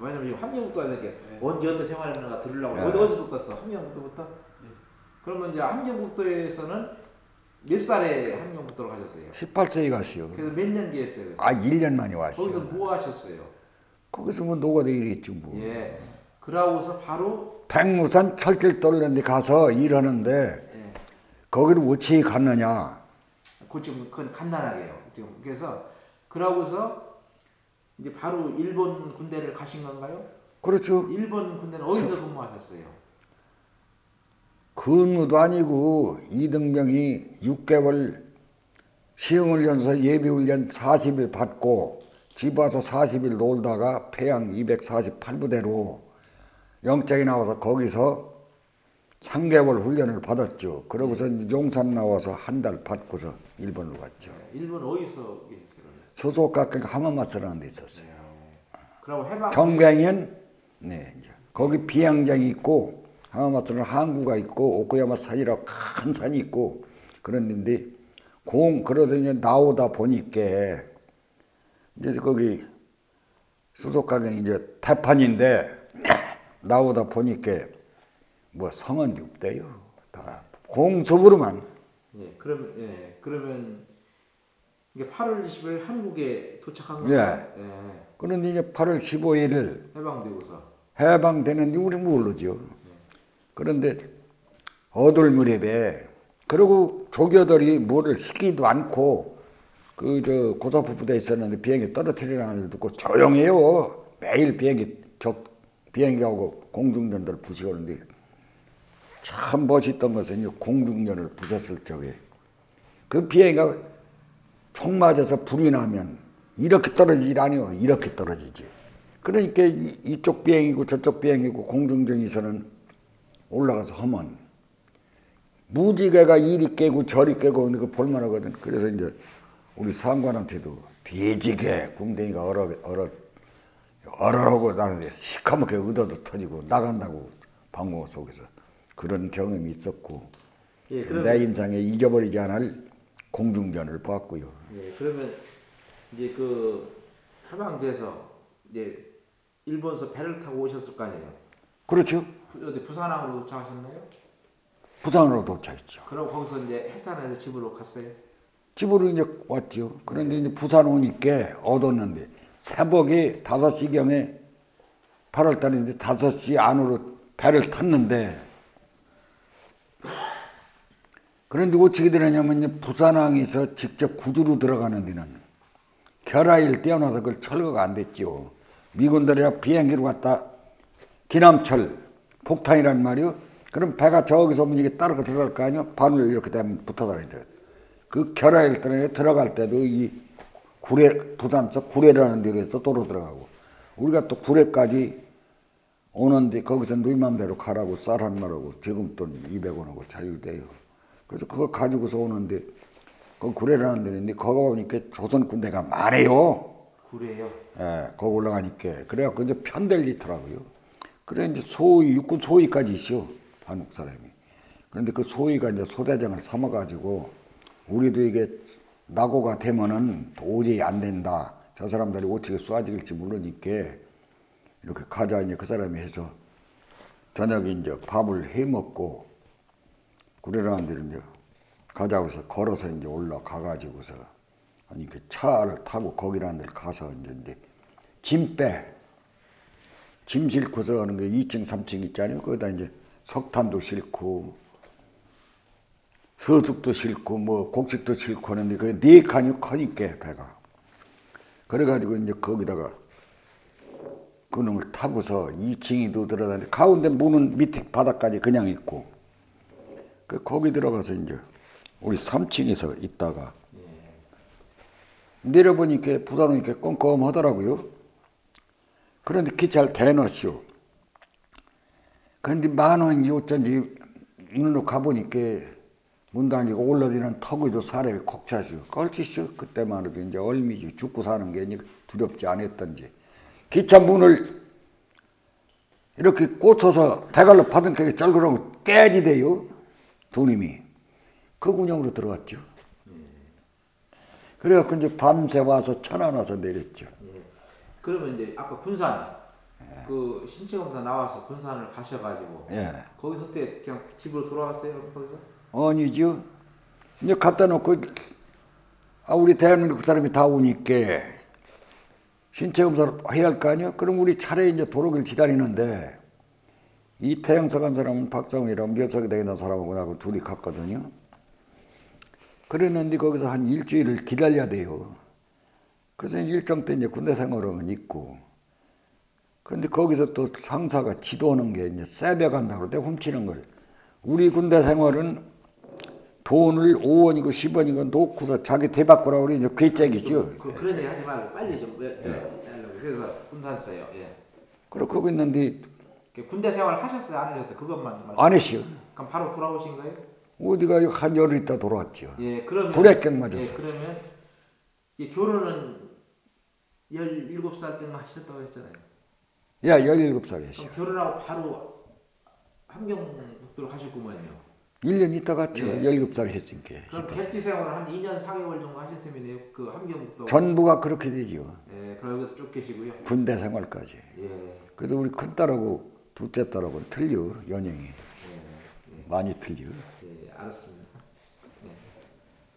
왜냐면 지금 함경북도가 이렇게 네. 언제 어떤 생활했는가 들으려고 네. 어디서 듣겠어? 함경북도부터? 네. 그러면 이제 함경북도에서는 몇 살에 함경북도로 가셨어요? 18세에 갔어요. 그래서 몇 년 계셨어요? 그래서? 아, 1년 만에 왔어요. 거기서 뭐 하셨어요? 거기서 뭐 노가다 일했지 뭐. 예. 그러고서 바로 백무산 철길 돌는데 가서 일하는데 예. 거기를 어찌 갔느냐. 그 지금 그건 간단하게요. 지금 그래서 그러고서 이제 바로 일본 군대를 가신 건가요? 그렇죠. 일본 군대는 어디서 근무하셨어요? 근무도 아니고 이등병이 6개월 시험훈련소 예비훈련 40일 받고 집 와서 40일 놀다가 폐양 248부대로 영장이 나와서 거기서 3개월 훈련을 받았죠. 그러고서 용산 나와서 한 달 받고서 일본으로 갔죠. 네, 일본 어디서 계셨어요? 소속학교 하마마스라는 데 있었어요. 네. 그리고 해방 경병엔 네, 이제 거기 비양장이 있고 하마마스는 항구가 있고 오코야마 산이라고 큰 산이 있고 그런 데인데 그러다 이제 나오다 보니까 이제 거기 수속가경이 이제 태판인데 나오다 보니까 뭐 성은 없대요. 다 공습으로만. 그러면 이게 8월 20일 한국에 도착한 예. 건가요? 예. 그런데 이제 8월 15일 해방되고서. 해방되는데 우리 모르죠. 그런데 어둘 무렵에 그리고 조교들이 뭐를 시키지도 않고 그 저 고사포 부대에 있었는데 비행기 떨어뜨리라는 걸 듣고 조용해요. 매일 비행기하고 공중전들 부시고는데 참 멋있던 것은 공중전을 부셨을 적에 그 비행기가 총 맞아서 불이 나면 이렇게 떨어지질 아니요. 이렇게 떨어지지. 그러니까 이쪽 비행이고 저쪽 비행이고 공중전에서는 올라가서 하면 무지개가 이리 깨고 저리 깨고 이거 볼만하거든. 그래서 이제 우리 상관한테도 돼지개 궁뎅이가 얼얼하고 나는데 시커멓게 의도도 터지고 나간다고 방공 속에서 그런 경험이 있었고 예, 내 인생에 잊어버리지 않을 공중전을 봤고요. 예, 그러면 이제 그 해방돼서 이제 일본서 배를 타고 오셨을 거 아니에요? 그렇죠. 어디 부산항으로 도착하셨나요? 부산으로 도착했죠. 그리고 거기서 이제 해산해서 집으로 갔어요? 집으로 이제 왔죠. 그런데 이제 부산 오니까 얻었는데 새벽에 5시경에 8월달인데 5시 안으로 배를 탔는데 그런데 어떻게 되느냐면 이제 부산항에서 직접 구주로 들어가는 데는 결하일 뛰어나서 그걸 철거가 안 됐죠. 미군들이랑 비행기로 갔다 기남철 폭탄이란 말이요. 그럼 배가 저기서 오면 이게 따라가 들어갈 거 아니요. 바늘 이렇게 되면 붙어 다녀야 돼. 그 결하일 때 들어갈 때도 이 구례 부산서 구례라는 데로해서 도로 들어가고 우리가 또 구례까지 오는데 거기서 누이 맘대로 가라고 쌀 한 마리고 지금 돈 200원하고 자유돼요. 그래서 그거 가지고서 오는데 그 구례라는 데인데 거기 오니까 조선 군대가 많아요. 구례요? 예, 거기 올라가니까 그래갖고 이제 편들리더라고요. 그래 이제 소위 육군 소위까지 있어 한국 사람이. 그런데 그 소위가 이제 소대장을 삼아가지고 우리도 이게 낙오가 되면은 도저히 안 된다. 저 사람들이 어떻게 쏴질지 모르니까 이렇게 가자 이제 그 사람이 해서 저녁에 이제 밥을 해 먹고 구례라는 데를 이제 가자고 해서 걸어서 이제 올라가가지고서 아니 그 차를 타고 거기라는 데를 가서 이제 짐 싣고서 하는 게 2층, 3층 있잖아요. 거기다 이제 석탄도 싣고 서숙도 싣고 뭐 곡식도 싣고 하는데 그 4칸이 커니까 배가. 그래가지고 이제 거기다가 그놈을 타고서 2층이도 들어가는데 가운데 문은 밑에 바닥까지 그냥 있고 거기 들어가서 이제 우리 3층에서 있다가 내려보니까 부산 오니까 껌껌하더라고요. 그런데 기차를 대놨쇼. 그런데 10,000원인지 어쩐지 문으로 가보니까 문 다니고 올라지는 턱에도 사람이 콕 차시오. 껄치쇼. 그때만 해도 이제 얼미지 죽고 사는 게 두렵지 않았던지. 기차 문을 이렇게 꽂혀서 대갈로 받은 게 쩔그러고 깨지대요. 두님이. 그 군형으로 들어갔죠. 그래갖고 이제 밤새 와서 천안 와서 내렸죠. 예. 그러면 이제 아까 군산 그 신체 검사 나와서 군산을 가셔가지고 예. 거기서 때 그냥 집으로 돌아왔어요 거기서? 아니죠. 이제 갖다 놓고 우리 대한민국 사람이 다 오니까 신체 검사를 해야 할 거 아니야? 그럼 우리 차례 이제 도로길 기다리는데 이 태영사 간 사람은 박정희라고 묘석에 되는 사람하고 나하고 둘이 갔거든요. 그랬는데 거기서 한 일주일을 기다려야 돼요. 그래서 일정 때 이제 군대 생활은 있고. 그런데 거기서 또 상사가 지도하는 게 이제 세배간다고 그러대 훔치는 걸. 우리 군대 생활은 돈을 5원이고 10원이고 놓고서 자기 대바꾸라고 그래. 이제 괴짝이죠. 그런 얘기 하지 말고 빨리 좀 그래서 군산 써요. 예. 그렇게 하고 있는데 군대 생활 하셨어요? 안 하셨어요? 그것만 말씀. 안 했어요. 그럼 바로 돌아오신 거예요? 어디가 한 열흘 있다 돌아왔죠. 예, 그러면 불액경 맞아서. 예, 그러면 이 결혼은 17살 때만 하셨다고 했잖아요. 야, 17살 했어요. 그럼 결혼하고 바로 함경북도로 가셨구만요. 1년 있다 갔죠. 예. 17살 했으니까. 그럼 객지 생활을 한 2년 4개월 정도 하신 셈이네요. 그 함경북도. 전부가 그렇게 되죠. 예, 그러고서 쭉 계시고요. 군대 생활까지. 예. 그래도 우리 큰딸하고 둘째 딸하고는 틀려, 연령이. 많이 틀려. 예, 알았습니다.